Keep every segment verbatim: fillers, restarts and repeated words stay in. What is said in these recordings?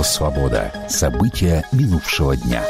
Радио «Свобода». События минувшего дня.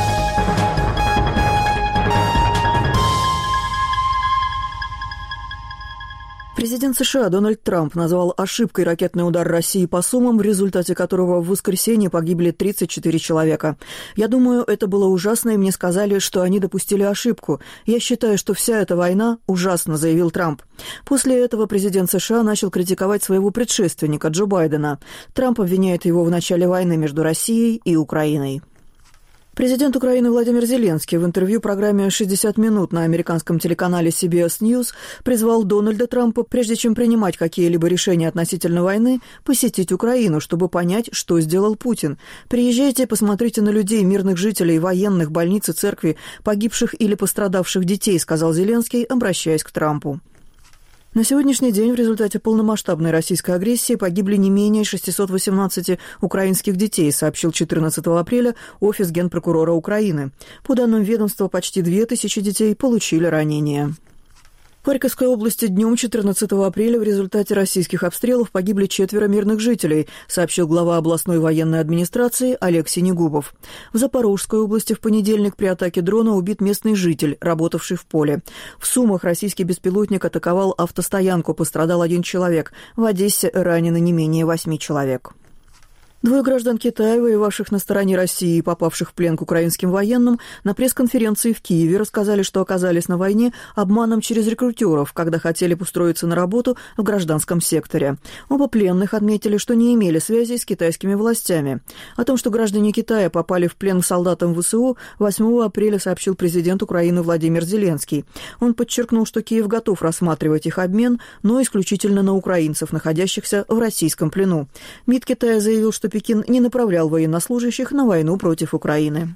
Президент США Дональд Трамп назвал ошибкой ракетный удар России по Сумам, в результате которого в воскресенье погибли тридцать четыре человека. «Я думаю, это было ужасно, и мне сказали, что они допустили ошибку. Я считаю, что вся эта война ужасна», — заявил Трамп. После этого президент США начал критиковать своего предшественника Джо Байдена. Трамп обвиняет его в начале войны между Россией и Украиной. Президент Украины Владимир Зеленский в интервью программе «шестьдесят минут» на американском телеканале си би эс News призвал Дональда Трампа, прежде чем принимать какие-либо решения относительно войны, посетить Украину, чтобы понять, что сделал Путин. «Приезжайте, посмотрите на людей, мирных жителей, военных, больниц и церкви, погибших или пострадавших детей», — сказал Зеленский, обращаясь к Трампу. На сегодняшний день в результате полномасштабной российской агрессии погибли не менее шестьсот восемнадцать украинских детей, сообщил четырнадцатого апреля офис Генпрокурора Украины. По данным ведомства, почти две тысячи детей получили ранения. В Харьковской области днем четырнадцатого апреля в результате российских обстрелов погибли четверо мирных жителей, сообщил глава областной военной администрации Олег Синегубов. В Запорожской области в понедельник при атаке дрона убит местный житель, работавший в поле. В Сумах российский беспилотник атаковал автостоянку, пострадал один человек. В Одессе ранены не менее восьми человек. Двое граждан Китая, воевавших на стороне России и попавших в плен к украинским военным, на пресс-конференции в Киеве рассказали, что оказались на войне обманом через рекрутеров, когда хотели устроиться на работу в гражданском секторе. Оба пленных отметили, что не имели связей с китайскими властями. О том, что граждане Китая попали в плен к солдатам ВСУ, восьмого апреля сообщил президент Украины Владимир Зеленский. Он подчеркнул, что Киев готов рассматривать их обмен, но исключительно на украинцев, находящихся в российском плену. МИД Китая заявил, что Пекин не направлял военнослужащих на войну против Украины.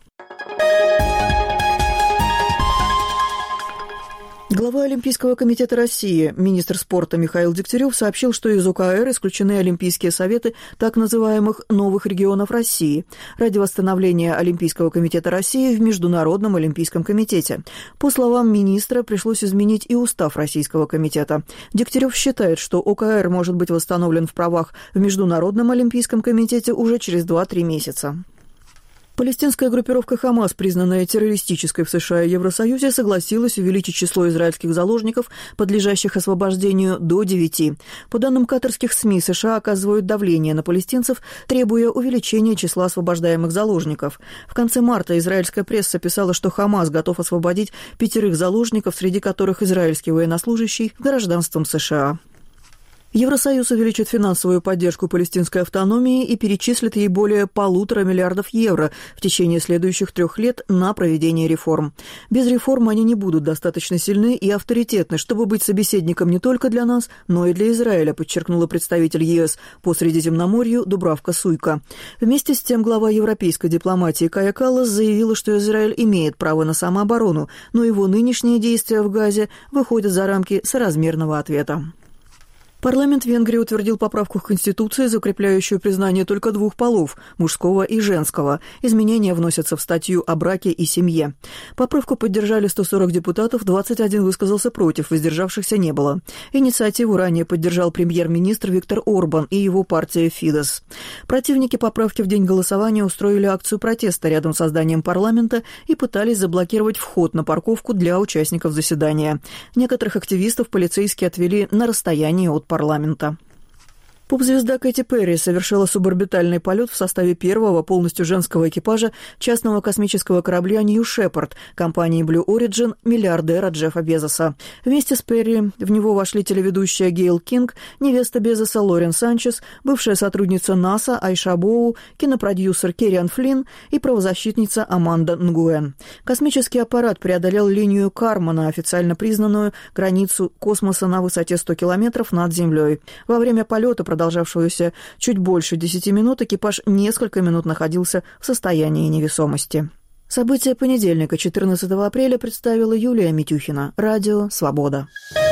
Глава Олимпийского комитета России, министр спорта Михаил Дегтярев сообщил, что из ОКР исключены Олимпийские советы так называемых новых регионов России ради восстановления Олимпийского комитета России в Международном олимпийском комитете. По словам министра, пришлось изменить и устав Российского комитета. Дегтярев считает, что ОКР может быть восстановлен в правах в Международном олимпийском комитете уже через два-три месяца. Палестинская группировка «Хамас», признанная террористической в США и Евросоюзе, согласилась увеличить число израильских заложников, подлежащих освобождению, до девяти. По данным катарских СМИ, США оказывают давление на палестинцев, требуя увеличения числа освобождаемых заложников. В конце марта израильская пресса писала, что «Хамас» готов освободить пятерых заложников, среди которых израильский военнослужащий с гражданством США. Евросоюз увеличит финансовую поддержку палестинской автономии и перечислит ей более полутора миллиардов евро в течение следующих трех лет на проведение реформ. Без реформ они не будут достаточно сильны и авторитетны, чтобы быть собеседником не только для нас, но и для Израиля, подчеркнула представитель ЕС по Средиземноморью Дубравка Суйка. Вместе с тем глава европейской дипломатии Кая Каллас заявила, что Израиль имеет право на самооборону, но его нынешние действия в Газе выходят за рамки соразмерного ответа. Парламент Венгрии утвердил поправку к Конституции, закрепляющую признание только двух полов – мужского и женского. Изменения вносятся в статью о браке и семье. Поправку поддержали сто сорок депутатов, двадцать один высказался против, воздержавшихся не было. Инициативу ранее поддержал премьер-министр Виктор Орбан и его партия «Фидес». Противники поправки в день голосования устроили акцию протеста рядом с зданием парламента и пытались заблокировать вход на парковку для участников заседания. Некоторых активистов полицейские отвели на расстоянии от парламента. Поп-звезда Кэти Перри совершила суборбитальный полет в составе первого полностью женского экипажа частного космического корабля New Shepard компании Blue Origin миллиардера Джеффа Безоса. Вместе с Перри в него вошли телеведущая Гейл Кинг, невеста Безоса Лорен Санчес, бывшая сотрудница НАСА Айша Боу, кинопродюсер Керриан Флинн и правозащитница Аманда Нгуэн. Космический аппарат преодолел линию Кармана, официально признанную границу космоса на высоте сто километров над Землей. Во время полета, продолжавшегося чуть больше десяти минут, экипаж несколько минут находился в состоянии невесомости. События понедельника, четырнадцатого апреля, представила Юлия Митюхина. Радио «Свобода».